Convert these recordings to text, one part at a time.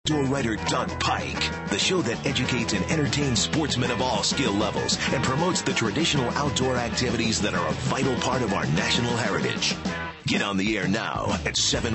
outdoor writer Doug Pike, the show that educates and entertains sportsmen of all skill levels and promotes the traditional outdoor activities that are a vital part of our national heritage. Get on the air now at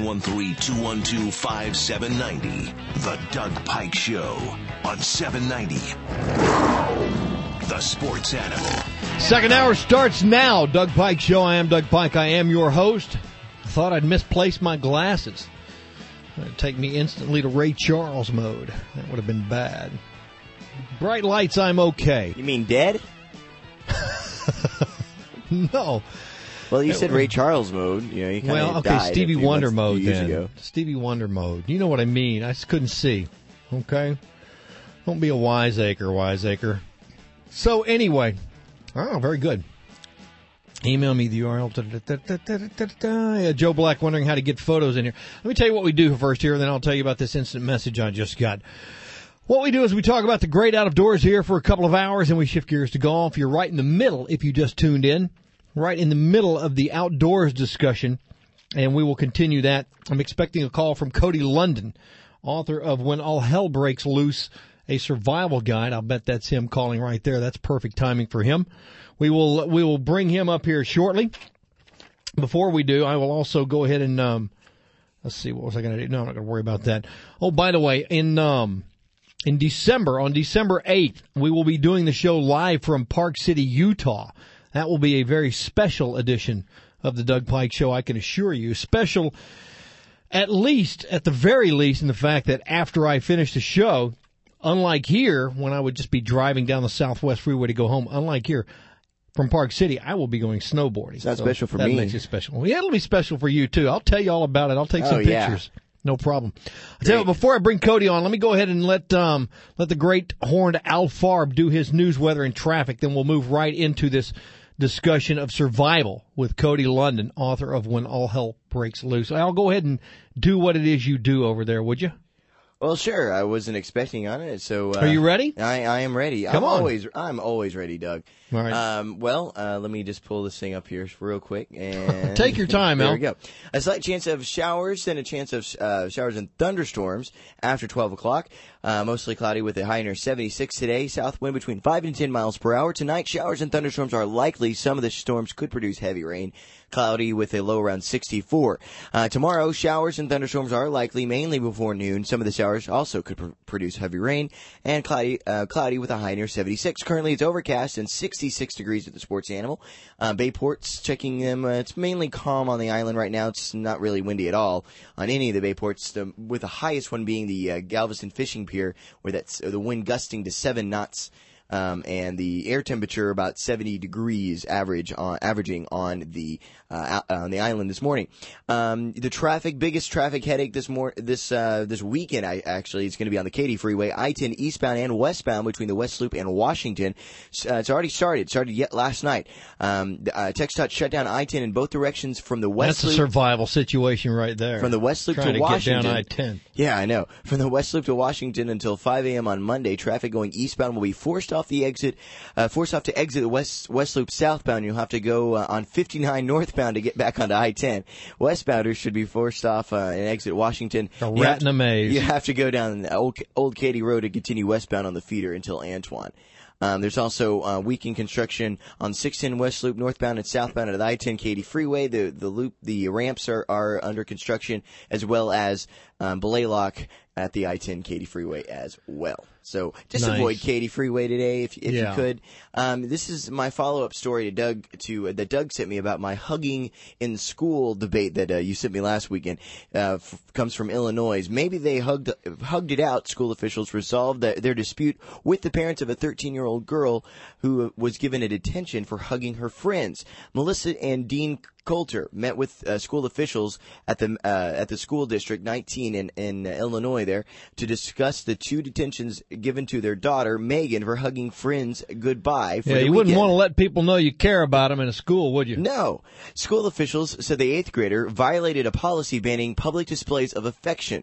713-212-5790. The Doug Pike Show on 790. The Sports Animal. Second hour starts now. Doug Pike Show. I am Doug Pike. I am your host. Thought I'd misplaced my glasses. It'd take me instantly to Ray Charles mode. That would have been bad. Bright lights, I'm okay. You mean dead? No. Well, you said Ray Charles mode. You know, you kind of died Stevie Wonder mode then. Ago. Stevie Wonder mode. You know what I mean. I just couldn't see. Okay? Don't be a wiseacre. So anyway, very good. Email me the URL. Joe Black wondering how to get photos in here. Let me tell you what we do first here, and then I'll tell you about this instant message I just got. What we do is we talk about the great outdoors here for a couple of hours, and we shift gears to golf. You're right in the middle, if you just tuned in, right in the middle of the outdoors discussion, and we will continue that. I'm expecting a call from Cody London, author of When All Hell Breaks Loose, a survival guide. I'll bet that's him calling right there. That's perfect timing for him. We will bring him up here shortly. Before we do, I will also go ahead and let's see, what was I going to do? No, I'm not going to worry about that. Oh, by the way, in December, on December 8th, we will be doing the show live from Park City, Utah. That will be a very special edition of the Doug Pike Show, I can assure you. Special, at the very least, in the fact that after I finish the show, unlike here, when I would just be driving down the Southwest Freeway to go home, unlike here, from Park City, I will be going snowboarding. It's not special for me. That makes it special. Well, yeah, it'll be special for you, too. I'll tell you all about it. I'll take some pictures. Yeah. No problem. I'll tell you what, before I bring Cody on, let me go ahead and let the great horned Al Farb do his news, weather, and traffic. Then we'll move right into this discussion of survival with Cody London, author of When All Hell Breaks Loose. Al, go ahead and do what it is you do over there, would you? Well, sure. I wasn't expecting on it, so are you ready? I am ready. I'm always ready, Doug. All right. Let me just pull this thing up here real quick and take your time, Al. There we go. A slight chance of showers, then a chance of showers and thunderstorms after 12 o'clock. Mostly cloudy with a high near 76 today. South wind between 5 and 10 miles per hour. Tonight, showers and thunderstorms are likely. Some of the storms could produce heavy rain. Cloudy with a low around 64. Tomorrow, showers and thunderstorms are likely, mainly before noon. Some of the showers also could produce heavy rain, and cloudy with a high near 76. Currently, it's overcast and 66 degrees at the Sports Animal. Bayports, checking them. It's mainly calm on the island right now. It's not really windy at all on any of the Bayports, with the highest one being the Galveston Fishing Pier, where that's the wind gusting to 7 knots. And the air temperature about 70 degrees averaging on the island this morning. The biggest traffic headache this weekend, actually, is going to be on the Katy Freeway, I-10 eastbound and westbound between the West Loop and Washington. It's already started. It started yet last night. TxDOT shut down I-10 in both directions from the West Loop. That's a survival situation right there. From the West Loop to Washington. Get down I-10. Yeah, I know. From the West Loop to Washington until 5 a.m. on Monday, traffic going eastbound will be forced off to exit the West Loop southbound. You'll have to go on 59 northbound to get back onto I-10. Westbounders should be forced off and exit Washington. A rat in a maze. You have to go down the old Katy Road to continue westbound on the feeder until Antoine. There's also weekend construction on 610 West Loop northbound and southbound at the I-10 Katy Freeway. The ramps are under construction, as well as Belaylock at the I-10 Katy Freeway as well. So just avoid Katy Freeway today if you could. This is my follow-up story that Doug sent me about my hugging in school debate that you sent me last weekend. Comes from Illinois. Maybe they hugged it out. School officials resolved their dispute with the parents of a 13-year-old girl who was given a detention for hugging her friends. Melissa and Dean Coulter met with school officials at the school district 19 in Illinois there to discuss the 2 detentions given to their daughter Megan for hugging friends goodbye for the you weekend. Wouldn't want to let people know you care about them in a school, would you? No. School officials said the 8th grader violated a policy banning public displays of affection.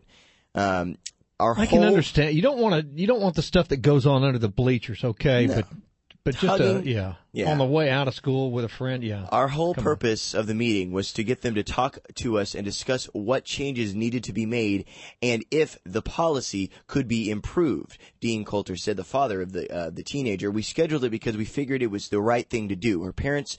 I can understand. You don't want the stuff that goes on under the bleachers, okay? No. But but just Tugging. on the way out of school with a friend. Yeah. Our whole purpose of the meeting was to get them to talk to us and discuss what changes needed to be made and if the policy could be improved. Dean Coulter said, the father of the teenager. We scheduled it because we figured it was the right thing to do. Her parents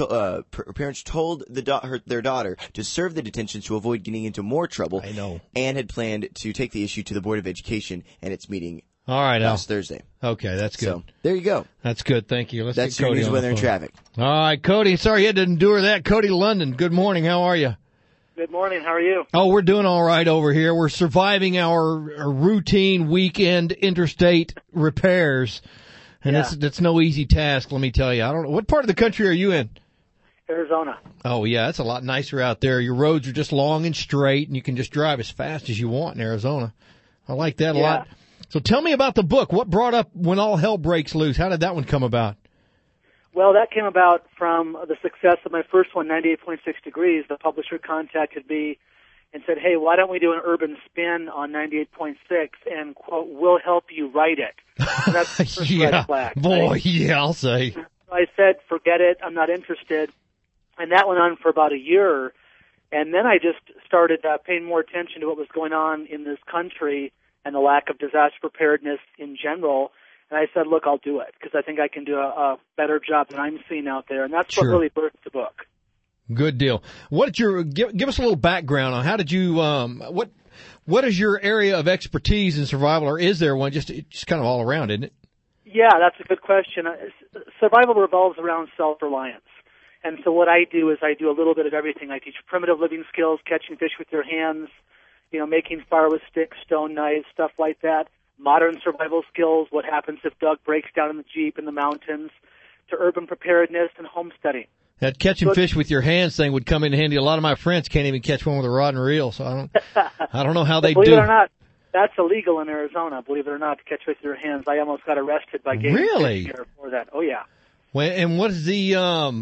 told their daughter to serve the detention to avoid getting into more trouble. I know. And had planned to take the issue to the Board of Education and its meeting. All right, Al. Last Thursday. Okay, that's good. So there you go. That's good. Thank you. That's get your Cody news, on weather, the and phone. traffic. All right, Cody. Sorry you had to endure that. Cody London. Good morning. How are you? Good morning. How are you? Oh, we're doing all right over here. We're surviving our routine weekend interstate repairs, and it's no easy task. Let me tell you. I don't know what part of the country are you in. Arizona. Oh yeah, it's a lot nicer out there. Your roads are just long and straight, and you can just drive as fast as you want in Arizona. I like that a lot. So tell me about the book. What brought up When All Hell Breaks Loose? How did that one come about? Well, that came about from the success of my first one, 98.6 Degrees. The publisher contacted me and said, hey, why don't we do an urban spin on 98.6 and, quote, we'll help you write it. And that's the first red flag. Boy, right? yeah, I'll say. I said, forget it. I'm not interested. And that went on for about a year. And then I just started paying more attention to what was going on in this country and the lack of disaster preparedness in general. And I said, look, I'll do it because I think I can do a better job than I'm seeing out there. And that's what really birthed the book. Good deal. What did give us a little background on how did you, what is your area of expertise in survival, or is there one just kind of all around, isn't it? Yeah, that's a good question. Survival revolves around self-reliance. And so what I do is I do a little bit of everything. I teach primitive living skills, catching fish with your hands, making fire with sticks, stone knives, stuff like that. Modern survival skills, what happens if Doug breaks down in the Jeep in the mountains, to urban preparedness and homesteading. That catching fish with your hands thing would come in handy. A lot of my friends can't even catch one with a rod and reel, so I don't know how they do. Believe it or not, that's illegal in Arizona, believe it or not, to catch fish with your hands. I almost got arrested by game Really? Fish here for that. Oh, yeah. And what is the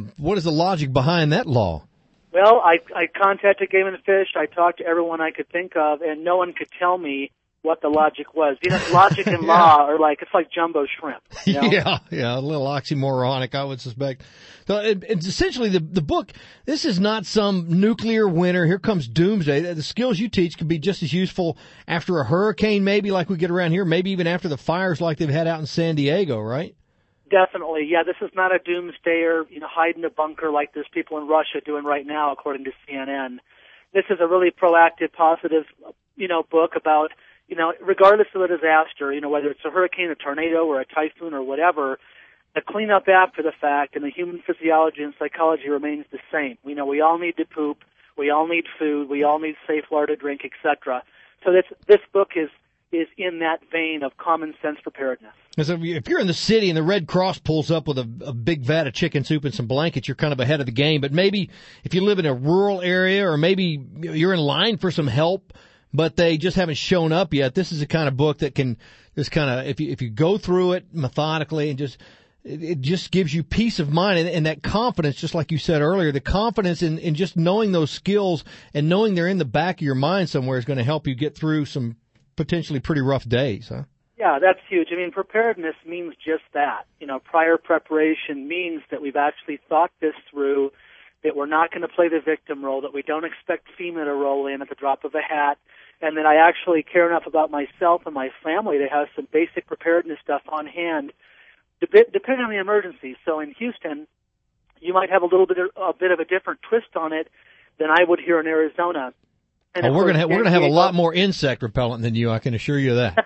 logic behind that law? Well, I contacted Game and Fish. I talked to everyone I could think of, and no one could tell me what the logic was. Logic and law are it's like jumbo shrimp. Yeah, a little oxymoronic, I would suspect. So it's essentially the book. This is not some nuclear winter. Here comes doomsday. The skills you teach could be just as useful after a hurricane, maybe like we get around here, maybe even after the fires like they've had out in San Diego, right? Definitely, yeah. This is not a doomsdayer, hide in a bunker like there's people in Russia doing right now, according to CNN. This is a really proactive, positive, book about, regardless of the disaster, whether it's a hurricane, a tornado, or a typhoon, or whatever, the cleanup after the fact and the human physiology and psychology remains the same. We all need to poop, we all need food, we all need safe water to drink, etc. So this book is in that vein of common sense preparedness. So if you're in the city and the Red Cross pulls up with a big vat of chicken soup and some blankets, you're kind of ahead of the game. But maybe if you live in a rural area, or maybe you're in line for some help, but they just haven't shown up yet, this is the kind of book that can just kind of, if you go through it methodically and it just gives you peace of mind and that confidence, just like you said earlier, the confidence in just knowing those skills and knowing they're in the back of your mind somewhere is going to help you get through some potentially pretty rough days, huh? Yeah, that's huge. Preparedness means just that. Prior preparation means that we've actually thought this through, that we're not going to play the victim role, that we don't expect FEMA to roll in at the drop of a hat, and that I actually care enough about myself and my family to have some basic preparedness stuff on hand, depending on the emergency. So in Houston, you might have a bit of a different twist on it than I would here in Arizona. And we're gonna have a lot more insect repellent than you, I can assure you that.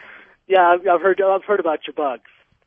Yeah, I've heard about your bugs.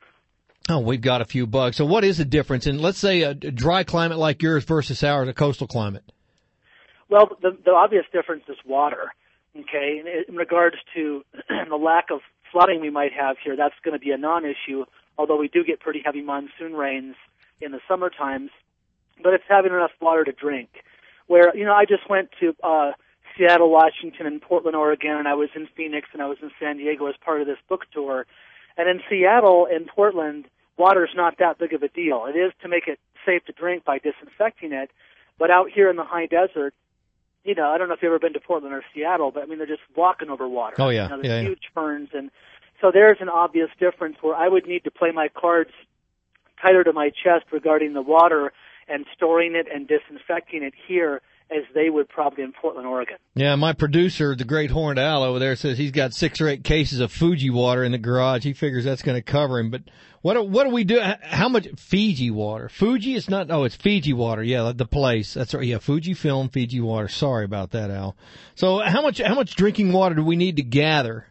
Oh, we've got a few bugs. So what is the difference in, let's say, a dry climate like yours versus ours, a coastal climate? Well, the obvious difference is water. Okay, in regards to the lack of flooding we might have here, that's going to be a non-issue, although we do get pretty heavy monsoon rains in the summer times. But it's having enough water to drink. Where, I just went to Seattle, Washington, and Portland, Oregon, and I was in Phoenix, and I was in San Diego as part of this book tour. And in Seattle and Portland, water's not that big of a deal. It is to make it safe to drink by disinfecting it, but out here in the high desert, I don't know if you've ever been to Portland or Seattle, but they're just walking over water. Oh, yeah. There's huge ferns, and so there's an obvious difference where I would need to play my cards tighter to my chest regarding the water and storing it and disinfecting it here as they would probably in Portland, Oregon. Yeah, my producer, the Great Horned Owl over there, says he's got 6 or 8 cases of Fuji water in the garage. He figures that's going to cover him. But what do we do? How much Fiji water? Fuji? It's not. Oh, it's Fiji water. Yeah, the place. That's right. Yeah, Fuji film, Fiji water. Sorry about that, Al. So how much drinking water do we need to gather?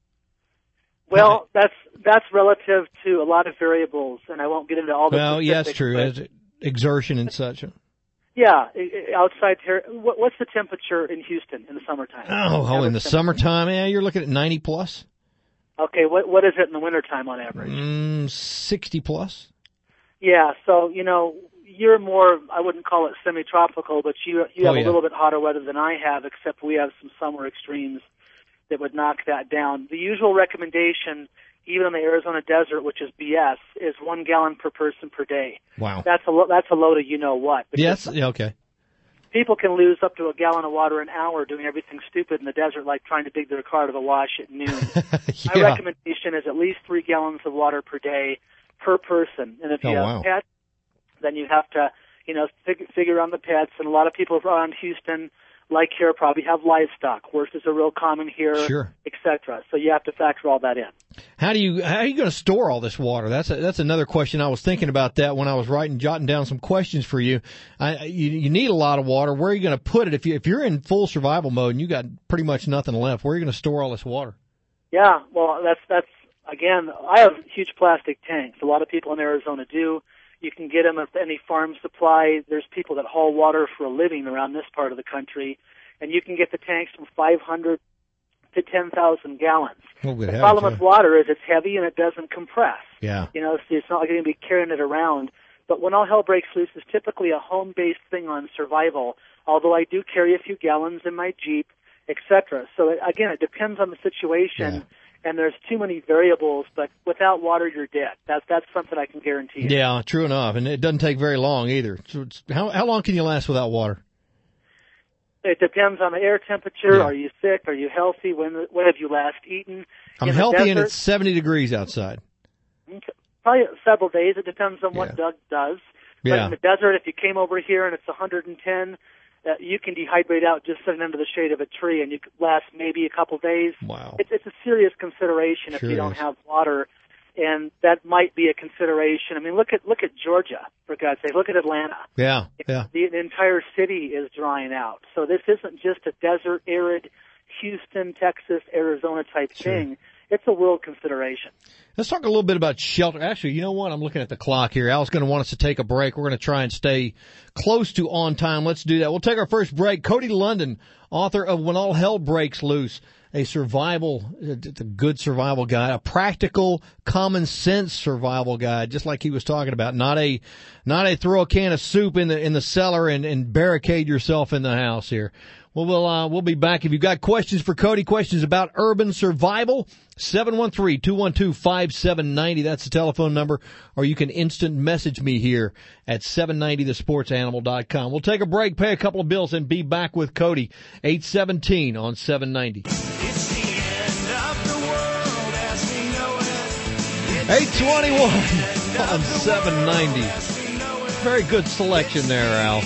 Well, that's relative to a lot of variables, and I won't get into all the Well, specifics. yeah, that's true. Exertion and such. Yeah, outside here. What's the temperature in Houston in the summertime? Oh, in the summertime, yeah, you're looking at 90 plus. Okay, what is it in the wintertime on average? 60 plus. Yeah, so, you're more, I wouldn't call it semi-tropical, but you have a little bit hotter weather than I have, except we have some summer extremes that would knock that down. The usual recommendation, even in the Arizona desert, which is BS, is 1 gallon per person per day. Wow. That's a load of you-know-what. Yes, yeah, okay. People can lose up to a gallon of water an hour doing everything stupid in the desert, like trying to dig their car to the wash at noon. Yeah. My recommendation is at least 3 gallons of water per day per person. And if you have pets, then you have to, figure on the pets. And a lot of people around Houston, like here, probably have livestock. Horses are real common here, sure, etc. So you have to factor all that in. How are you going to store all this water? That's another question. I was thinking about that when I was jotting down some questions for you. You need a lot of water. Where are you going to put it if you're in full survival mode and you got pretty much nothing left? Where are you going to store all this water? Yeah, well, that's again, I have huge plastic tanks. A lot of people in Arizona do. You can get them at any farm supply. There's people that haul water for a living around this part of the country, and you can get the tanks from 500 to 10,000 gallons. The problem with water is it's heavy and it doesn't compress. Yeah. So it's not like you're going to be carrying it around. But when all hell breaks loose, it's typically a home-based thing on survival, although I do carry a few gallons in my Jeep, etc. So, again, it depends on the situation. Yeah. And there's too many variables, but without water, you're dead. That's something I can guarantee you. Yeah, true enough. And it doesn't take very long either. So how long can you last without water? It depends on the air temperature. Yeah. Are you sick? Are you healthy? When have you last eaten? I'm healthy and it's 70 degrees outside. Probably several days. It depends on what Doug does. But in the desert, if you came over here and it's 110, you can dehydrate out just sitting under the shade of a tree, and you could last maybe a couple days. Wow. It's a serious consideration if you don't have water, and that might be a consideration. I mean, look at Georgia, for God's sake. Look at Atlanta. Yeah. The entire city is drying out. So this isn't just a desert, arid, Houston, Texas, Arizona type thing. It's a world consideration. Let's talk a little bit about shelter. Actually, you know what? I'm looking at the clock here. Al's going to want us to take a break. We're going to try and stay close to on time. Let's do that. We'll take our first break. Cody London, author of When All Hell Breaks Loose, it's a good survival guide, a practical, common sense survival guide, just like he was talking about. Not a throw a can of soup in the cellar and barricade yourself in the house here. Well, we'll be back. If you've got questions for Cody, questions about urban survival, 713-212-5790. That's the telephone number. Or you can instant message me here at 790thesportsanimal.com. We'll take a break, pay a couple of bills, and be back with Cody, 817 on 790. It's the end of the world as we know it. 821 on 790. Very good selection there, Al.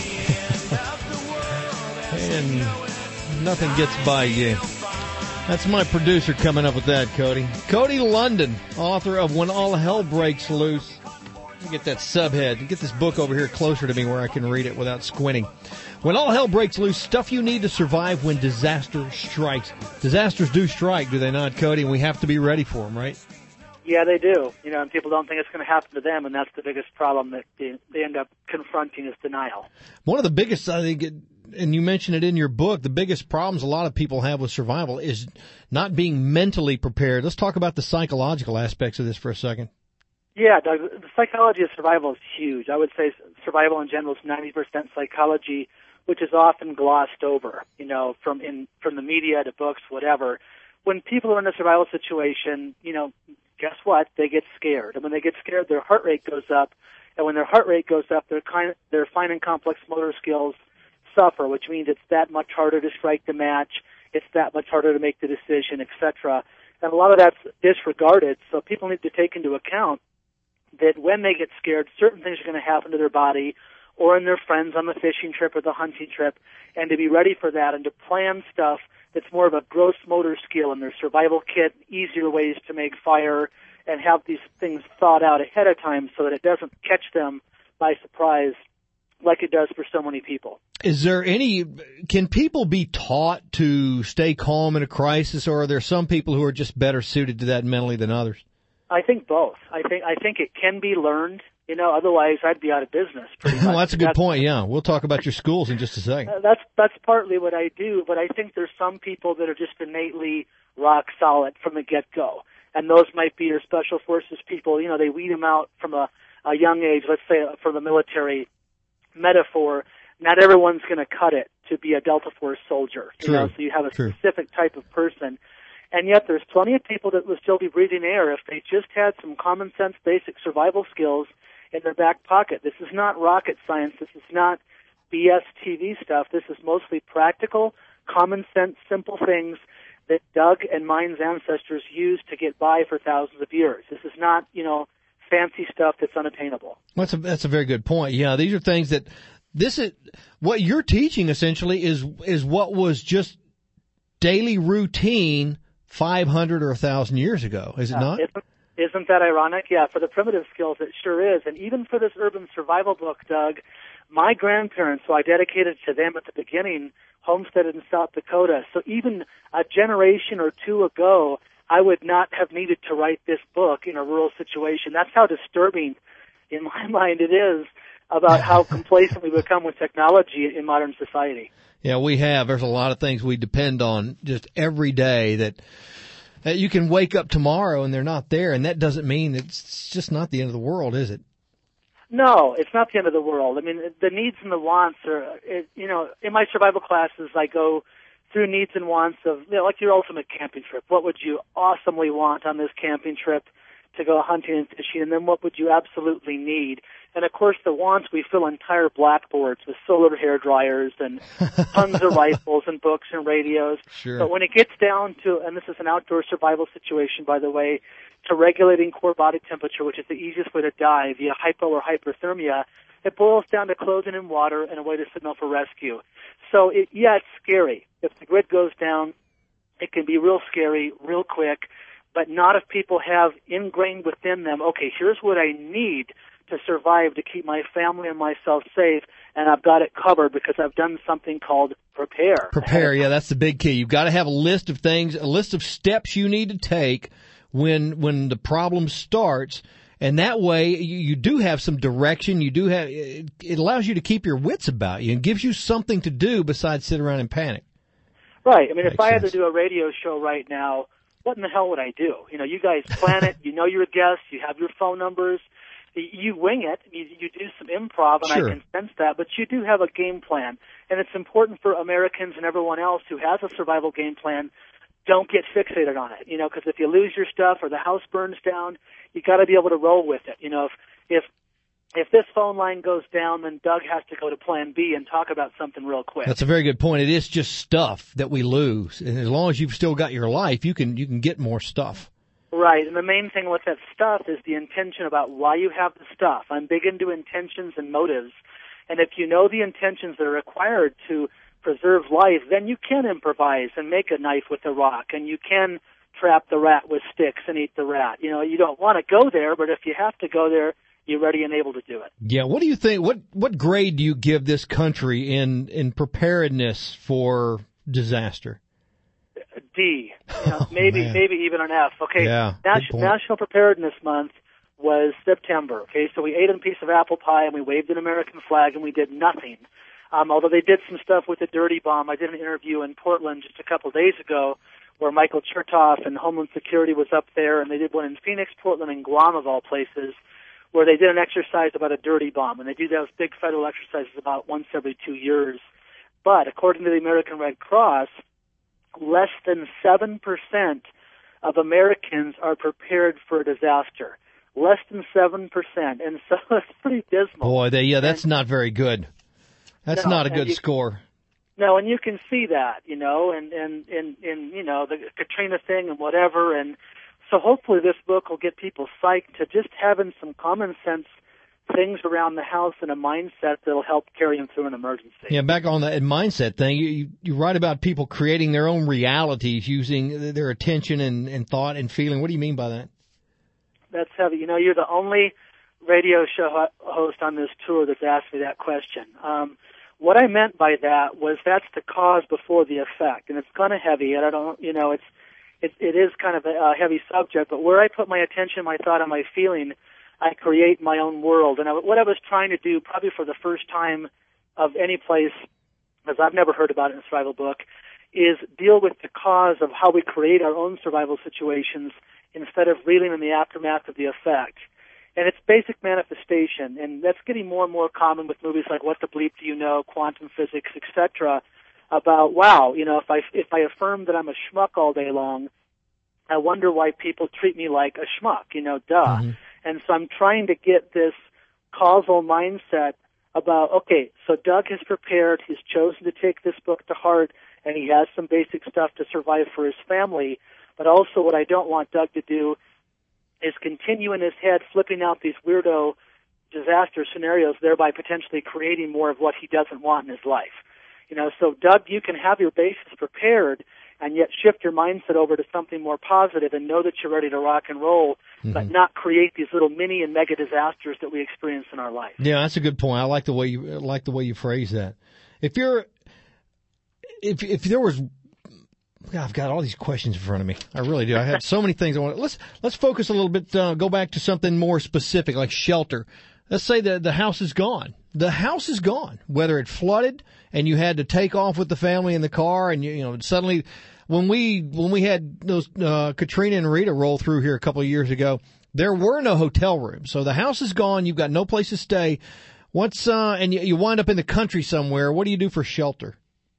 And nothing gets by you. That's my producer coming up with that, Cody. Cody London, author of When All Hell Breaks Loose. Let me get that subhead. Get this book over here closer to me where I can read it without squinting. When All Hell Breaks Loose, stuff you need to survive when disaster strikes. Disasters do strike, do they not, Cody? And we have to be ready for them, right? Yeah, they do. And people don't think it's going to happen to them, and that's the biggest problem that they end up confronting is denial. One of the biggest, I think, and you mentioned it in your book, the biggest problems a lot of people have with survival is not being mentally prepared. Let's talk about the psychological aspects of this for a second. Yeah, Doug, the psychology of survival is huge. I would say survival in general is 90% psychology, which is often glossed over, from the media to books, whatever. When people are in a survival situation, guess what? They get scared. And when they get scared, their heart rate goes up. And when their heart rate goes up, their fine and complex motor skills suffer, which means it's that much harder to strike the match, it's that much harder to make the decision, etc. And a lot of that's disregarded, so people need to take into account that when they get scared, certain things are going to happen to their body or in their friends on the fishing trip or the hunting trip, and to be ready for that and to plan stuff that's more of a gross motor skill in their survival kit, easier ways to make fire, and have these things thought out ahead of time so that it doesn't catch them by surprise like it does for so many people. Can people be taught to stay calm in a crisis, or are there some people who are just better suited to that mentally than others? I think both. I think it can be learned. Otherwise I'd be out of business. Pretty much. Well, that's a good point. Yeah, we'll talk about your schools in just a second. That's partly what I do, but I think there's some people that are just innately rock solid from the get-go, and those might be your special forces people. They weed them out from a young age. Let's say from the military metaphor. Not everyone's going to cut it to be a Delta Force soldier. True. So you have a True. specific type of person. And yet there's plenty of people that will still be breathing air if they just had some common sense basic survival skills in their back pocket. This is not rocket science. This is not BS TV stuff. This is mostly practical, common sense, simple things that Doug and mine's ancestors used to get by for thousands of years. This is not, fancy stuff that's unattainable. That's a very good point. Yeah, these are things that what you're teaching essentially is what was just daily routine 500 or 1,000 years ago, is it not? Isn't that ironic? Yeah, for the primitive skills, it sure is. And even for this urban survival book, Doug, my grandparents, who I dedicated to them at the beginning, homesteaded in South Dakota. So even a generation or two ago, I would not have needed to write this book in a rural situation. That's how disturbing, in my mind, it is about how complacent we become with technology in modern society. Yeah, we have. There's a lot of things we depend on just every day that you can wake up tomorrow and they're not there, and that doesn't mean it's just not the end of the world, is it? No, it's not the end of the world. I mean, the needs and the wants are, in my survival classes, I go through needs and wants of, like your ultimate camping trip. What would you awesomely want on this camping trip to go hunting and fishing? And then what would you absolutely need? And of course, the wants, we fill entire blackboards with solar hair dryers and tons of rifles and books and radios. Sure. But when it gets down to, and this is an outdoor survival situation, by the way, to regulating core body temperature, which is the easiest way to die via hypo or hyperthermia, it boils down to clothing and water and a way to signal for rescue. So, it's scary. If the grid goes down, it can be real scary, real quick, but not if people have ingrained within them, okay, here's what I need to survive to keep my family and myself safe, and I've got it covered because I've done something called prepare. Prepare, yeah, that's the big key. You've got to have a list of things, a list of steps you need to take when the problem starts, and that way you do have some direction. You do have, it allows you to keep your wits about you and gives you something to do besides sit around and panic. Right. I mean, Makes if I had sense. to do a radio show right now, what in the hell would I do? You guys plan it. You know your guests. You have your phone numbers. You wing it. You do some improv, and Sure. I can sense that. But you do have a game plan, and it's important for Americans and everyone else who has a survival game plan. Don't get fixated on it, because if you lose your stuff or the house burns down, you got to be able to roll with it. If this phone line goes down, then Doug has to go to Plan B and talk about something real quick. That's a very good point. It is just stuff that we lose, and as long as you've still got your life, you can get more stuff. Right, and the main thing with that stuff is the intention about why you have the stuff. I'm big into intentions and motives, and if you know the intentions that are required to preserve life, then you can improvise and make a knife with a rock, and you can trap the rat with sticks and eat the rat. You don't want to go there, but if you have to go there, you're ready and able to do it. Yeah, what do you think? What grade do you give this country in preparedness for disaster? D. Maybe even an F. Okay. Yeah, good point. National Preparedness Month was September. Okay, so we ate a piece of apple pie and we waved an American flag and we did nothing. Although they did some stuff with the dirty bomb. I did an interview in Portland just a couple of days ago where Michael Chertoff and Homeland Security was up there, and they did one in Phoenix, Portland, and Guam, of all places, where they did an exercise about a dirty bomb. And they do those big federal exercises about once every 2 years. But according to the American Red Cross, less than 7% of Americans are prepared for a disaster. Less than 7%. And so it's pretty dismal. Boy, that's not very good. That's not a good score. No, and you can see that, and the Katrina thing and whatever, and So hopefully this book will get people psyched to just having some common sense things around the house and a mindset that'll help carry them through an emergency. Yeah, back on that mindset thing, you write about people creating their own realities using their attention and thought and feeling. What do you mean by that? That's heavy. You know, you're the only radio show host on this tour that's asked me that question. What I meant by that was that's the cause before the effect, and it's kind of heavy, and I don't, you know, it is kind of a heavy subject, but where I put my attention, my thought, and my feeling, I create my own world. And what I was trying to do, probably for the first time of any place, because I've never heard about it in a survival book, is deal with the cause of how we create our own survival situations instead of reeling in the aftermath of the effect. And it's basic manifestation, and that's getting more and more common with movies like What the Bleep Do You Know, Quantum Physics, etc., about, wow, you know, if I affirm that I'm a schmuck all day long, I wonder why people treat me like a schmuck, you know, duh. Mm-hmm. And so I'm trying to get this causal mindset about, okay, so Doug has prepared, he's chosen to take this book to heart, and he has some basic stuff to survive for his family, but also what I don't want Doug to do is continue in his head flipping out these weirdo disaster scenarios, thereby potentially creating more of what he doesn't want in his life. You know, so Doug, you can have your bases prepared and yet shift your mindset over to something more positive and know that you're ready to rock and roll, but not create these little mini and mega disasters that we experience in our life. Yeah, that's a good point. I like the way you phrase that. If there was, God, I've got all these questions in front of me. I really do. I have so many things I want. Let's focus a little bit. Go back to something more specific, like shelter. Let's say the house is gone. The house is gone. Whether it flooded and you had to take off with the family in the car, and you know suddenly, when we had those Katrina and Rita roll through here a couple of years ago, there were no hotel rooms. So the house is gone. You've got no place to stay. And you wind up in the country somewhere. What do you do for shelter?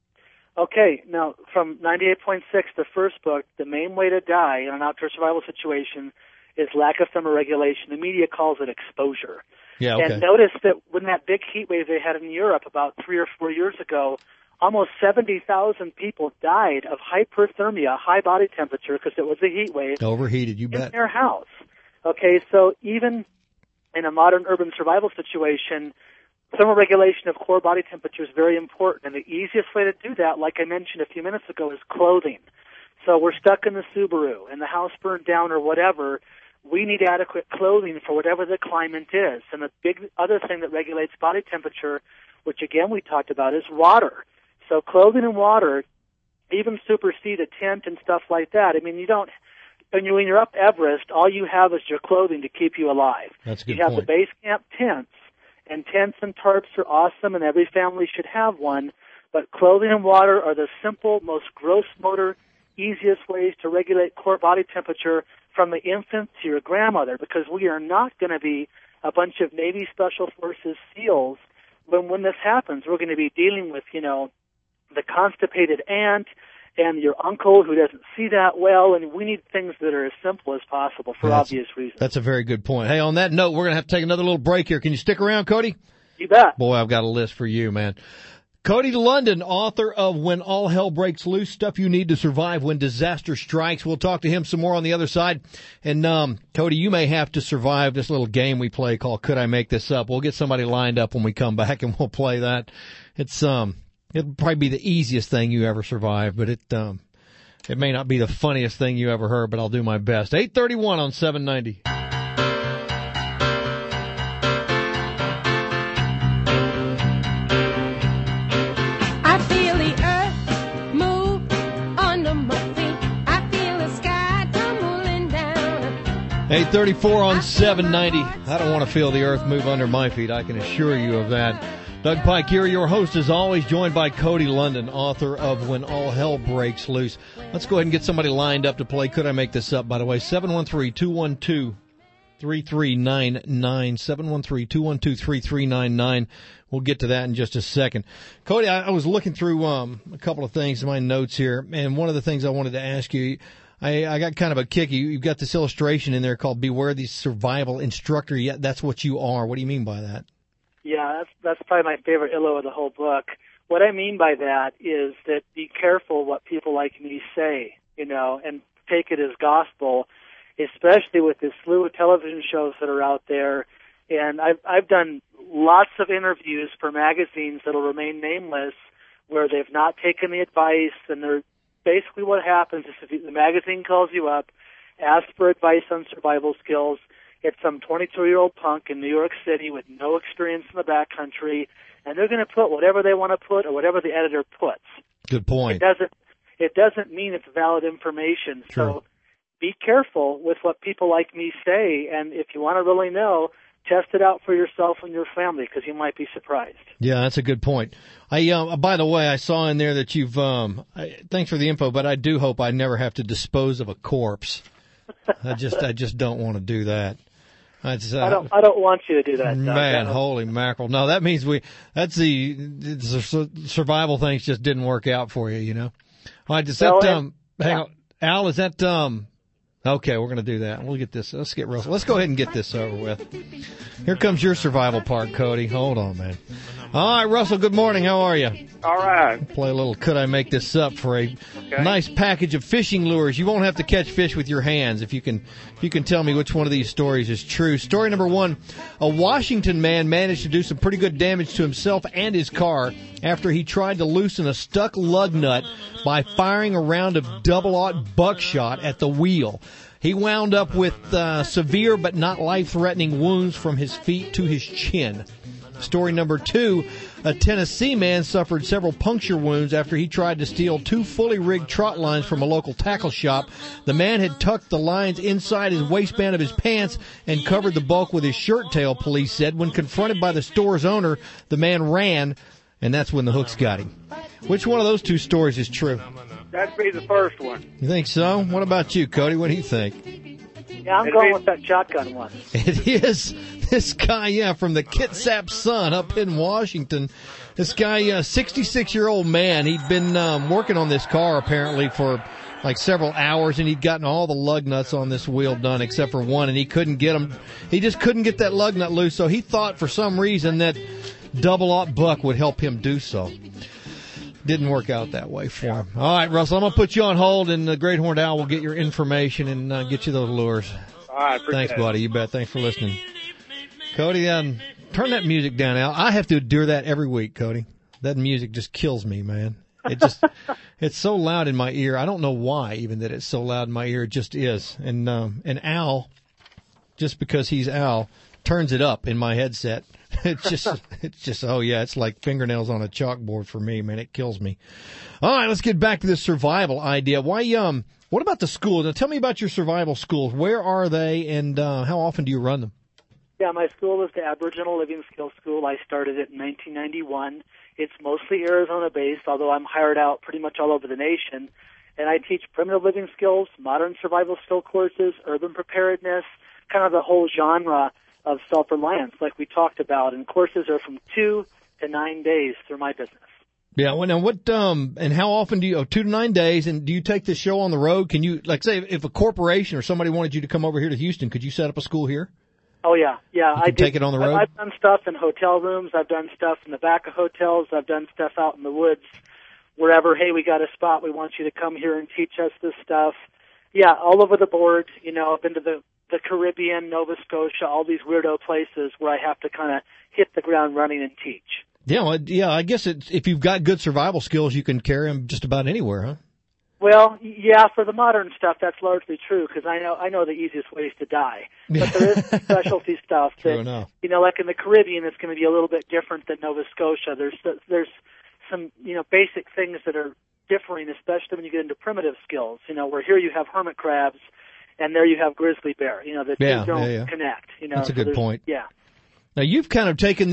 Okay, now from 98.6, the first book, the main way to die in an outdoor survival situation is lack of thermoregulation. The media calls it exposure. Yeah, okay. And notice that when that big heat wave they had in Europe about 3 or 4 years ago, almost 70,000 people died of hyperthermia, high body temperature, because it was a heat wave. Overheated, you bet. In their house. Okay, so even in a modern urban survival situation, thermoregulation of core body temperature is very important, and the easiest way to do that, like I mentioned a few minutes ago, is clothing. So we're stuck in the Subaru, and the house burned down or whatever. We need adequate clothing for whatever the climate is. And the big other thing that regulates body temperature, which again we talked about, is water. So clothing and water even supersede a tent and stuff like that. I mean, when you're up Everest, all you have is your clothing to keep you alive. That's a good point. You have point. the base camp tents, and tents and tarps are awesome, and every family should have one. But clothing and water are the simple, most gross motor, easiest ways to regulate core body temperature from the infant to your grandmother, because we are not going to be a bunch of Navy Special Forces SEALs when this happens. We're going to be dealing with, you know, the constipated aunt and your uncle who doesn't see that well, and we need things that are as simple as possible for obvious reasons. That's a very good point. Hey, on that note, we're going to have to take another little break here. Can you stick around, Cody? You bet. Boy, I've got a list for you, man. Cody London, author of When All Hell Breaks Loose, Stuff You Need to Survive When Disaster Strikes. We'll talk to him some more on the other side. And, Cody, you may have to survive this little game we play called Could I Make This Up? We'll get somebody lined up when we come back and we'll play that. It'll probably be the easiest thing you ever survive, but it may not be the funniest thing you ever heard, but I'll do my best. 8:31 on 790. I feel the earth move under my feet. I feel the sky tumbling down. 8:34 on 790. I don't want to feel the earth move under my feet. I can assure you of that. Doug Pike here, your host, as always, joined by Cody London, author of When All Hell Breaks Loose. Let's go ahead and get somebody lined up to play Could I Make This Up? By the way, 713-212-3399, 713-212-3399. We'll get to that in just a second. Cody, I was looking through a couple of things in my notes here, and one of the things I wanted to ask you, I got kind of a kick. You've got this illustration in there called Beware the Survival Instructor. Yeah, that's what you are. What do you mean by that? Yeah, that's probably my favorite illo of the whole book. What I mean by that is that be careful what people like me say, you know, and take it as gospel. especially with this slew of television shows that are out there. And I've done lots of interviews for magazines that'll remain nameless where they've not taken the advice, and they're basically what happens is if the magazine calls you up, asks for advice on survival skills, it's some 22-year-old punk in New York City with no experience in the backcountry, and they're going to put whatever they want to put or whatever the editor puts. Good point. It doesn't mean it's valid information. True. So be careful with what people like me say, and if you want to really know, test it out for yourself and your family, because you might be surprised. Yeah, that's a good point. By the way, I saw in there that you've, thanks for the info, but I do hope I never have to dispose of a corpse. I just don't want to do that. I don't want you to do that, Doug. Man, holy mackerel. No, that means the survival things just didn't work out for you, you know? All right, hang on. Al, is that, okay, we're going to do that. We'll get this. Let's go ahead and get this over with. Here comes your survival part, Cody. Hold on, man. All right, Russell, good morning. How are you? All right. Play a little Could I Make This Up for a nice package of fishing lures. You won't have to catch fish with your hands if you can tell me which one of these stories is true. Story number 1, a Washington man managed to do some pretty good damage to himself and his car after he tried to loosen a stuck lug nut by firing a round of double-aught buckshot at the wheel. He wound up with severe but not life-threatening wounds from his feet to his chin. Story number 2, a Tennessee man suffered several puncture wounds after he tried to steal 2 fully rigged trot lines from a local tackle shop. The man had tucked the lines inside his waistband of his pants and covered the bulk with his shirt tail, police said. When confronted by the store's owner, the man ran, and that's when the hooks got him. Which one of those 2 stories is true? That'd be the first one. You think so? What about you, Cody? What do you think? Yeah, I'm going with that shotgun one. It is this guy, from the Kitsap Sun up in Washington. This guy, 66-year-old man, he'd been working on this car apparently for like several hours, and he'd gotten all the lug nuts on this wheel done except for one, and he couldn't get them. He just couldn't get that lug nut loose, so he thought for some reason that double-aught buck would help him do so. Didn't work out that way for him. All right, Russell, I'm going to put you on hold, and the Great Horned Owl will get your information and get you those lures. All right, thanks, buddy. You bet. Thanks for listening. Cody, turn that music down, Al. I have to endure that every week, Cody. That music just kills me, man. It's so loud in my ear. I don't know why even that it's so loud in my ear. It just is. And Al, just because he's Al, turns it up in my headset. It's just, oh yeah, it's like fingernails on a chalkboard for me, man. It kills me. All right, let's get back to this survival idea. What about the schools? Now tell me about your survival schools. Where are they, and how often do you run them? Yeah, my school is the Aboriginal Living Skills School. I started it in 1991. It's mostly Arizona-based, although I'm hired out pretty much all over the nation. And I teach primitive living skills, modern survival skill courses, urban preparedness, kind of the whole genre of self-reliance like we talked about. And courses are from 2 to 9 days through my business. Yeah, well, now what, and how often do you, 2 to 9 days, and do you take this show on the road? Can you, like say, if a corporation or somebody wanted you to come over here to Houston, could you set up a school here? Oh, yeah. I take it on the road? I've done stuff in hotel rooms. I've done stuff in the back of hotels. I've done stuff out in the woods, wherever. Hey, we got a spot. We want you to come here and teach us this stuff. Yeah, all over the board. You know, I've been to the Caribbean, Nova Scotia, all these weirdo places where I have to kind of hit the ground running and teach. Yeah, well, I guess if you've got good survival skills, you can carry them just about anywhere, huh? Well, yeah, for the modern stuff, that's largely true because I know the easiest ways to die. But there is specialty stuff that, you know, like in the Caribbean, it's going to be a little bit different than Nova Scotia. There's some, you know, basic things that are differing, especially when you get into primitive skills. You know, where here you have hermit crabs, and there you have grizzly bear. You know, that don't connect. You know, that's a good point. Yeah. Now you've kind of taken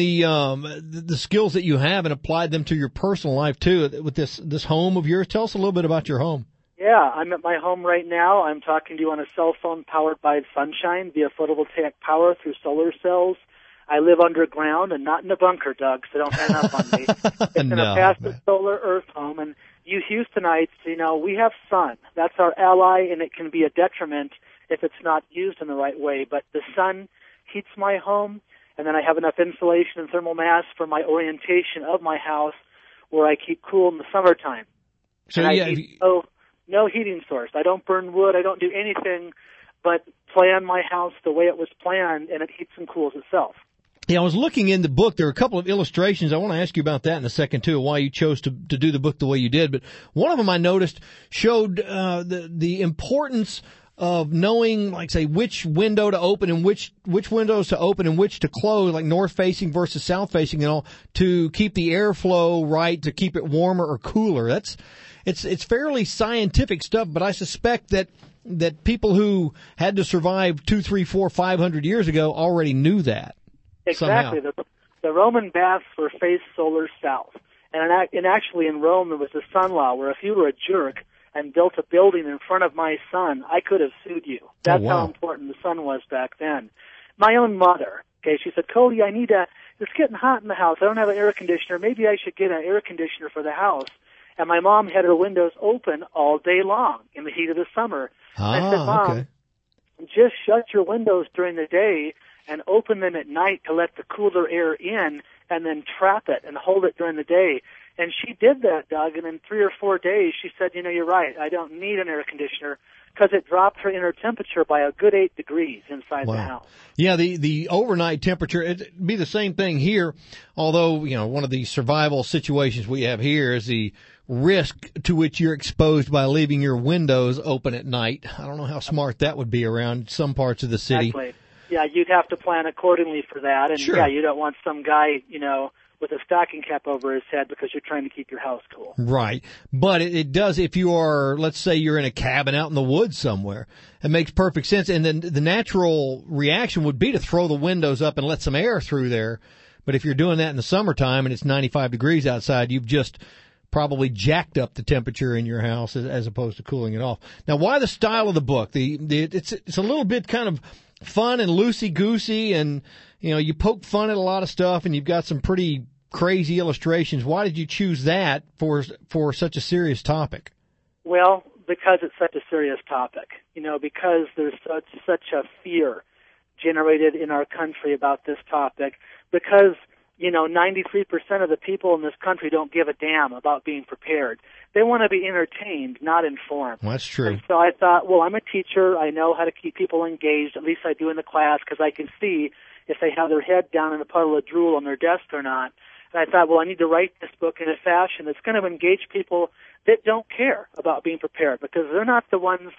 the skills that you have and applied them to your personal life too with this home of yours. Tell us a little bit about your home. Yeah, I'm at my home right now. I'm talking to you on a cell phone powered by sunshine via photovoltaic power through solar cells. I live underground and not in a bunker, Doug, so don't hang up on me. It's in a passive solar earth home. And you Houstonites, you know, we have sun. That's our ally, and it can be a detriment if it's not used in the right way. But the sun heats my home. And then I have enough insulation and thermal mass for my orientation of my house where I keep cool in the summertime. So and I need no heating source. I don't burn wood. I don't do anything but plan my house the way it was planned, and it heats and cools itself. Yeah, I was looking in the book. There are a couple of illustrations. I want to ask you about that in a second, too, why you chose to do the book the way you did. But one of them I noticed showed the importance of knowing, like, say, which window to open and which windows to open and which to close, like north-facing versus south-facing and all, to keep the airflow right, to keep it warmer or cooler. It's fairly scientific stuff, but I suspect that people who had to survive 200, 300, 400, 500 years ago already knew that. Exactly. The Roman baths were faced solar south. And actually in Rome there was a sun law where if you were a jerk and built a building in front of my sun, I could have sued you. That's how important the sun was back then. My own mother, okay, she said, Cody, it's getting hot in the house. I don't have an air conditioner. Maybe I should get an air conditioner for the house. And my mom had her windows open all day long in the heat of the summer. I said, Mom, just shut your windows during the day and open them at night to let the cooler air in, and then trap it and hold it during the day. And she did that, Doug, and in 3 or 4 days she said, you're right, I don't need an air conditioner, because it dropped her inner temperature by a good 8 degrees inside the house. Yeah, the overnight temperature, it'd be the same thing here, although, one of the survival situations we have here is the risk to which you're exposed by leaving your windows open at night. I don't know how smart that would be around some parts of the city. Exactly. Yeah, you'd have to plan accordingly for that. And sure. You don't want some guy, with a stocking cap over his head because you're trying to keep your house cool. Right. But it does, if you are, let's say you're in a cabin out in the woods somewhere, it makes perfect sense. And then the natural reaction would be to throw the windows up and let some air through there. But if you're doing that in the summertime and it's 95 degrees outside, you've just probably jacked up the temperature in your house as opposed to cooling it off. Now, why the style of the book? It's a little bit kind of fun and loosey-goosey, and, you poke fun at a lot of stuff, and you've got some pretty crazy illustrations. Why did you choose that for such a serious topic? Well, because it's such a serious topic. Because there's such a fear generated in our country about this topic, because 93% of the people in this country don't give a damn about being prepared. They want to be entertained, not informed. Well, that's true. And so I thought, well, I'm a teacher. I know how to keep people engaged. At least I do in the class, because I can see if they have their head down in a puddle of drool on their desk or not. And I thought, well, I need to write this book in a fashion that's going to engage people that don't care about being prepared, because they're not the ones,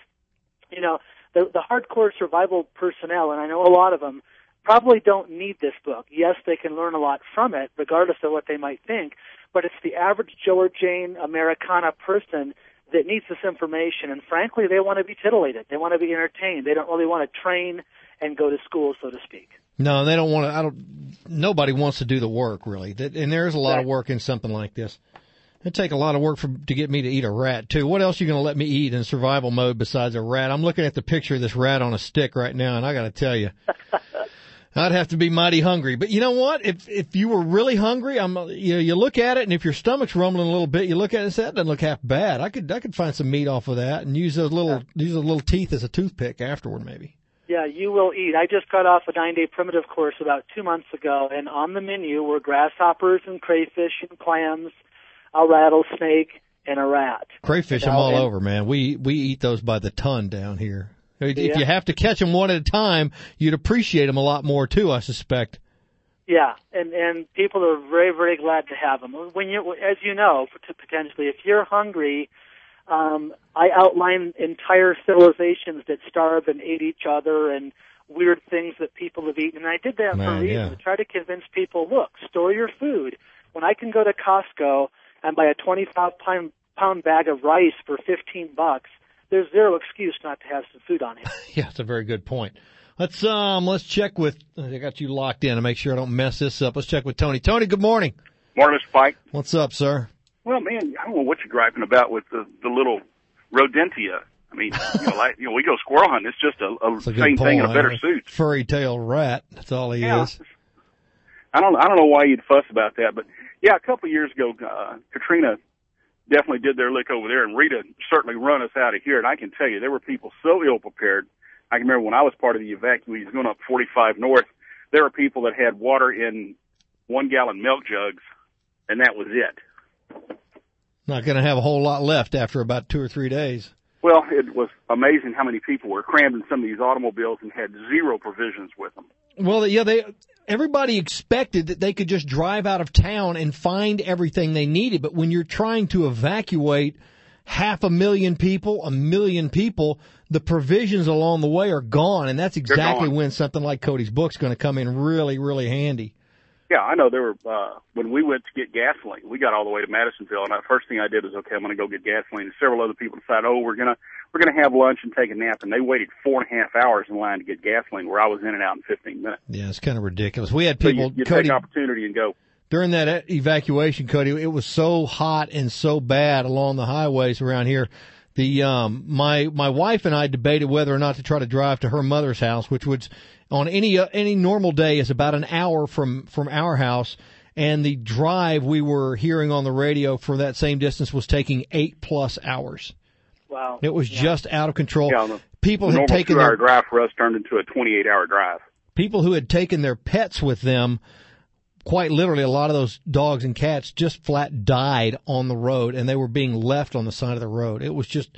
the hardcore survival personnel, and I know a lot of them, probably don't need this book. Yes, they can learn a lot from it, regardless of what they might think, but it's the average Joe or Jane Americana person that needs this information, and frankly, they want to be titillated. They want to be entertained. They don't really want to train and go to school, so to speak. No, they don't want to. Nobody wants to do the work, really. And there's a lot of work in something like this. It'd take a lot of work to get me to eat a rat, too. What else are you going to let me eat in survival mode besides a rat? I'm looking at the picture of this rat on a stick right now, and I got to tell you, I'd have to be mighty hungry. But you know what? If you were really hungry, you look at it, and if your stomach's rumbling a little bit, you look at it and say, that doesn't look half bad. I could find some meat off of that and use those little teeth as a toothpick afterward, maybe. Yeah, you will eat. I just got off a 9-day primitive course about 2 months ago, and on the menu were grasshoppers and crayfish and clams, a rattlesnake, and a rat. Crayfish, I'm all over, man. We eat those by the ton down here. If you have to catch them one at a time, you'd appreciate them a lot more too, I suspect. Yeah, and people are very, very glad to have them. As you know, potentially, if you're hungry, I outline entire civilizations that starved and ate each other and weird things that people have eaten. And I did that for a reason, to try to convince people, look, store your food. When I can go to Costco and buy a 25-pound bag of rice for $15, there's zero excuse not to have some food on hand. Yeah, that's a very good point. Let's check with, I got you locked in to make sure I don't mess this up. Let's check with Tony. Tony, good morning. Morning, Mr. Pike. What's up, sir? Well, man, I don't know what you're griping about with the little rodentia. I mean, we go squirrel hunting. It's just a same thing in a better suit. Furry tail rat. That's all he is. I don't know why you'd fuss about that, but yeah, a couple of years ago, Katrina definitely did their lick over there, and Rita certainly run us out of here. And I can tell you, there were people so ill prepared. I can remember when I was part of the evacuees going up 45 North, there were people that had water in 1-gallon milk jugs, and that was it. Not going to have a whole lot left after about 2 or 3 days. Well, it was amazing how many people were crammed in some of these automobiles and had zero provisions with them. Well, yeah, everybody expected that they could just drive out of town and find everything they needed. But when you're trying to evacuate 500,000 people, 1 million people, the provisions along the way are gone. And that's exactly when something like Cody's book's going to come in really, really handy. Yeah, I know. There were when we went to get gasoline, we got all the way to Madisonville, and the first thing I did was, okay, I'm going to go get gasoline. And several other people decided, we're gonna have lunch and take a nap, and they waited 4.5 hours in line to get gasoline, where I was in and out in 15 minutes. Yeah, it's kind of ridiculous. We had people. So you Cody, take opportunity and go. During that evacuation, Cody, it was so hot and so bad along the highways around here. The my wife and I debated whether or not to try to drive to her mother's house, which was on any normal day is about an hour from our house, and the drive we were hearing on the radio for that same distance was taking 8+ hours. Wow. It was just out of control. Yeah, people the had taken 2-hour drive for us turned into a 28-hour drive. People who had taken their pets with them, quite literally, a lot of those dogs and cats just flat died on the road, and they were being left on the side of the road. It was just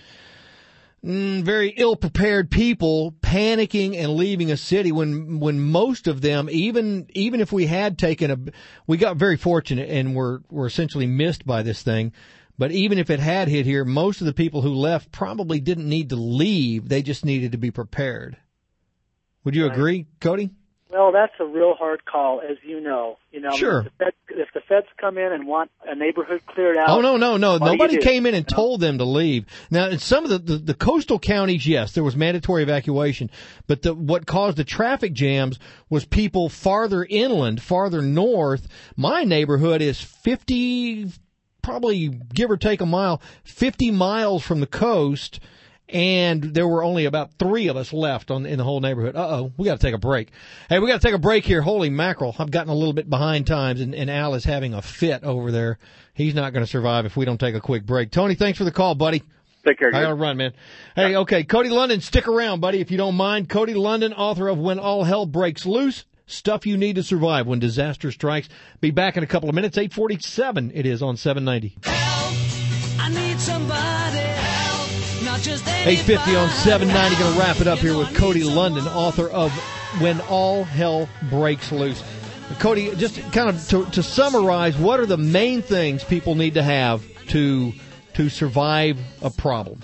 very ill-prepared people panicking and leaving a city when most of them, even if we had we got very fortunate and were essentially missed by this thing. But even if it had hit here, most of the people who left probably didn't need to leave. They just needed to be prepared. Would you agree, Cody? Well, that's a real hard call, as you know. Sure. If the feds come in and want a neighborhood cleared out. Oh, no. Nobody came in and No. told them to leave. Now, in some of the coastal counties, yes, there was mandatory evacuation. But what caused the traffic jams was people farther inland, farther north. My neighborhood is 50, probably give or take a mile, 50 miles from the coast. And there were only about 3 of us left in the whole neighborhood. We got to take a break. Hey, we got to take a break here. Holy mackerel. I've gotten a little bit behind times, and Al is having a fit over there. He's not going to survive if we don't take a quick break. Tony, thanks for the call, buddy. Take care, I guys. gotta run, man. Hey, okay, Cody London, stick around, buddy, if you don't mind. Cody London, author of When All Hell Breaks Loose, Stuff You Need to Survive When Disaster Strikes. Be back in a couple of minutes. 8:47 it is on 790. Help, I need somebody help, not just 8:50 on 790. Going to wrap it up here with Cody London, author of When All Hell Breaks Loose. Cody, just kind of to summarize, what are the main things people need to have to survive a problem?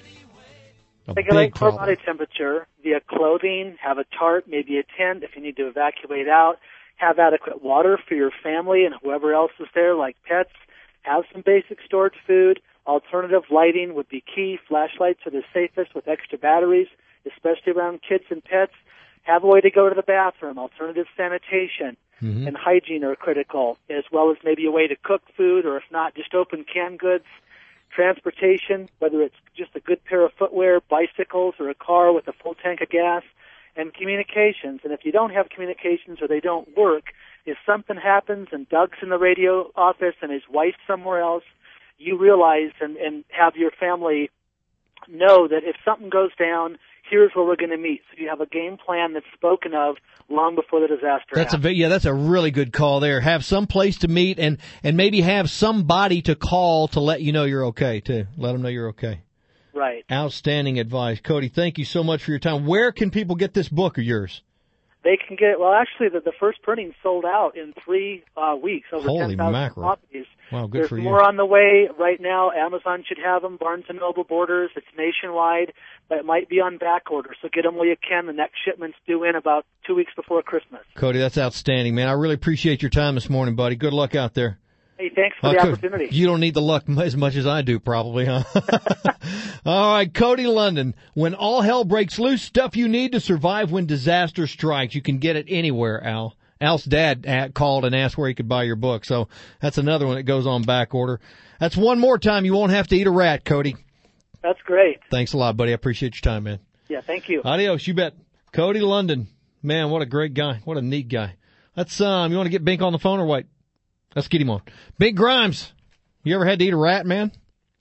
Regulate core body temperature via clothing, have a tarp, maybe a tent if you need to evacuate out, have adequate water for your family and whoever else is there, like pets, have some basic stored food. Alternative lighting would be key. Flashlights are the safest with extra batteries, especially around kids and pets. Have a way to go to the bathroom. Alternative sanitation and hygiene are critical, as well as maybe a way to cook food, or if not, just open canned goods. Transportation, whether it's just a good pair of footwear, bicycles, or a car with a full tank of gas, and communications. And if you don't have communications or they don't work, if something happens and Doug's in the radio office and his wife's somewhere else, you realize and have your family know that if something goes down, here's where we're going to meet. So you have a game plan that's spoken of long before the disaster happens. That's a really good call there. Have some place to meet and maybe have somebody to call to let you know you're okay too. Let them know you're okay. Right. Outstanding advice. Cody, thank you so much for your time. Where can people get this book of yours? They can get, well, actually, the first printing sold out in 3 weeks, over Holy 10,000 mackerel. copies. Wow, good There's for you. more on the way right now. Amazon should have them. Barnes & Noble, Borders. It's nationwide, but it might be on back order. So get them while you can. The next shipment's due in about 2 weeks before Christmas. Cody, that's outstanding, man. I really appreciate your time this morning, buddy. Good luck out there. Hey, thanks for the opportunity. You don't need the luck as much as I do, probably, huh? All right, Cody London. When All Hell Breaks Loose, Stuff You Need to Survive When Disaster Strikes. You can get it anywhere, Al. Al's dad called and asked where he could buy your book, so that's another one that goes on back order. That's one more time you won't have to eat a rat, Cody. That's great. Thanks a lot, buddy. I appreciate your time, man. Yeah, thank you. Adios, you bet. Cody London. Man, what a great guy. What a neat guy. Let's, you want to get Bink on the phone or wait? Let's get him on. Bink Grimes, you ever had to eat a rat, man?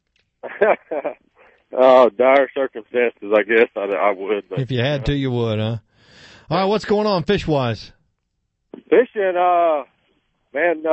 Oh, dire circumstances, I guess I would. But, if you had to, you would, huh? All right, what's going on fish-wise? Fishing, man,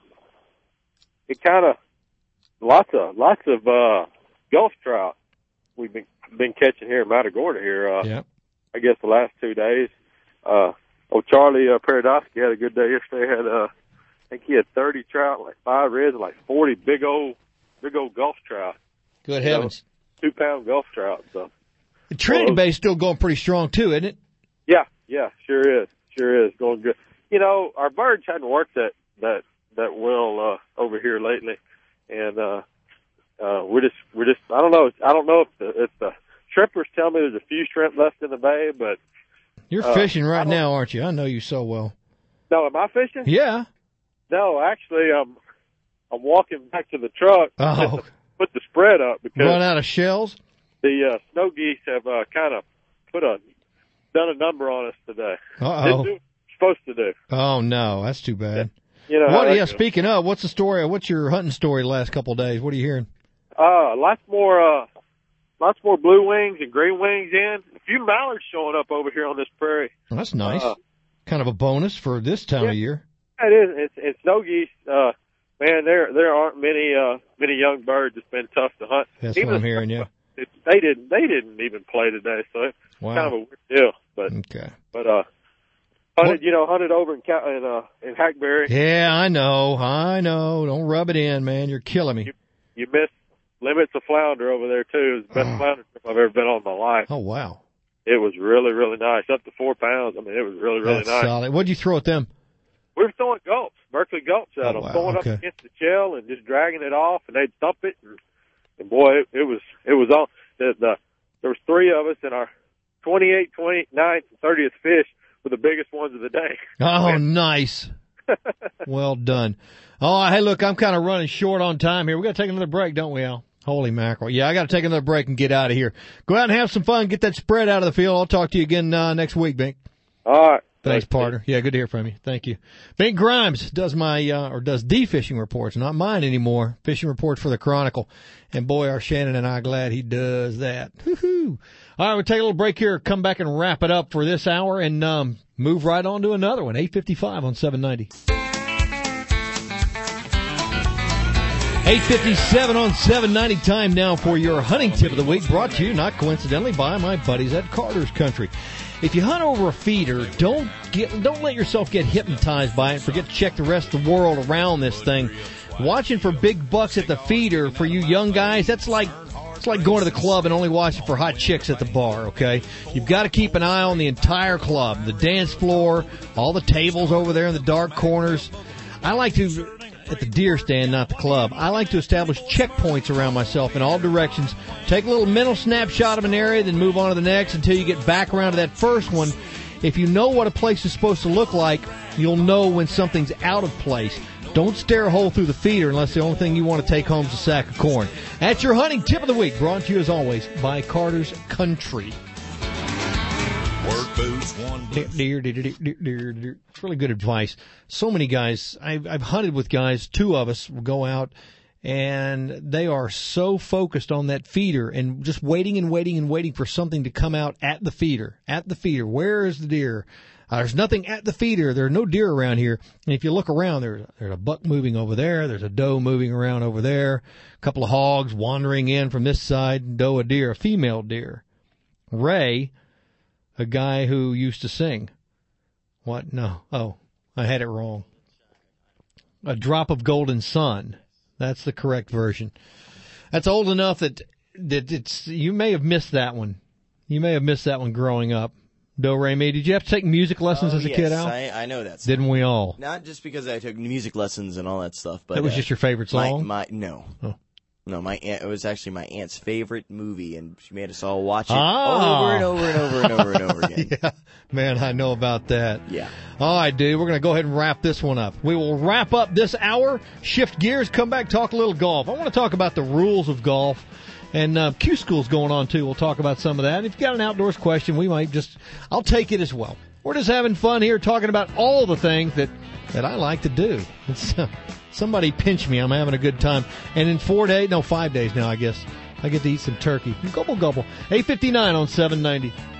it kind of, lots of Gulf trout. we've been catching here in Matagorda here. Yep. I guess the last 2 days. Charlie Paradosky had a good day yesterday. I think he had 30 trout, like 5 reds, and like 40 big old Gulf trout. Good heavens. 2-pound Gulf trout. So The Trinity Bay's still going pretty strong too, isn't it? Yeah, sure is going good. You know, our birds hadn't worked that well over here lately, and we're just I don't know if the shrimpers tell me there's a few shrimp left in the bay, but you're fishing right now, aren't you? I know you so well. No, am I fishing? Yeah. No, actually, I'm walking back to the truck to put the spread up because run out of shells. The snow geese have kind of done a number on us today. Uh-oh. Didn't do what they're supposed to do. Oh no, that's too bad. You know. What? Yeah. Speaking of, what's the story? What's your hunting story the last couple of days? What are you hearing? Lots more blue wings and green wings in. A few mallards showing up over here on this prairie. Well, that's nice. Kind of a bonus for this time of year. It is. It's snow geese. Man, there aren't many young birds. It's been tough to hunt. That's what I'm hearing. Yeah. They didn't even play today, so it's kind of a weird deal. But hunted over in Hackberry. Yeah, I know. Don't rub it in, man. You're killing me. You missed limits of flounder over there too. It's the best flounder trip I've ever been on in my life. Oh wow. It was really, really nice. Up to 4 pounds. I mean, it was really, really That's nice. Solid. What'd you throw at them? We were throwing gulps, Berkeley gulps at them, throwing up okay. against the shell and just dragging it off, and they'd thump it. And boy, it was on. There was 3 of us, and our 28th, 29th, and 30th fish were the biggest ones of the day. Oh, nice. Well done. Oh, hey, look, I'm kind of running short on time here. We got to take another break, don't we, Al? Holy mackerel. Yeah, I got to take another break and get out of here. Go out and have some fun. Get that spread out of the field. I'll talk to you again next week, Bink. All right. Thanks, partner. Yeah, good to hear from you. Thank you. Bink Grimes does does the fishing reports, not mine anymore. Fishing reports for the Chronicle. And boy, are Shannon and I glad he does that. Woo-hoo. All right, we'll take a little break here, come back and wrap it up for this hour and move right on to another one, 8:55 on 790. 8:57 on 790. Time now for your hunting tip of the week, brought to you, not coincidentally, by my buddies at Carter's Country. If you hunt over a feeder, don't let yourself get hypnotized by it. Forget to check the rest of the world around this thing. Watching for big bucks at the feeder for you young guys, it's like going to the club and only watching for hot chicks at the bar, okay? You've got to keep an eye on the entire club, the dance floor, all the tables over there in the dark corners. I like to, at the deer stand, not the club, I like to establish checkpoints around myself in all directions. Take a little mental snapshot of an area, then move on to the next until you get back around to that first one. If you know what a place is supposed to look like, you'll know when something's out of place. Don't stare a hole through the feeder unless the only thing you want to take home is a sack of corn. That's your hunting tip of the week, brought to you as always by Carter's Country. It's really good advice. So many guys, I've hunted with guys, 2 of us will go out, and they are so focused on that feeder and just waiting for something to come out at the feeder. At the feeder. Where is the deer? There's nothing at the feeder. There are no deer around here. And if you look around, there's a buck moving over there. There's a doe moving around over there. A couple of hogs wandering in from this side. Doe, a deer, a female deer. Ray, a guy who used to sing. What? No. Oh, I had it wrong. A Drop of Golden Sun. That's the correct version. That's old enough that it's, you may have missed that one. You may have missed that one growing up. Do-re-mi. Did you have to take music lessons as a kid, Al? I know that song. Didn't we all? Not just because I took music lessons and all that stuff, but that was just your favorite song? No. Oh. No, my aunt, it was actually my aunt's favorite movie, and she made us all watch it over and over and over and over and over again. Yeah, man, I know about that. Yeah. All right, dude, we're going to go ahead and wrap this one up. We will wrap up this hour, shift gears, come back, talk a little golf. I want to talk about the rules of golf. And Q School's going on, too. We'll talk about some of that. And if you've got an outdoors question, I'll take it as well. We're just having fun here talking about all the things that I like to do. Somebody pinch me. I'm having a good time. And in 5 days now, I guess, I get to eat some turkey. Gobble, gobble. 8:59 on 790.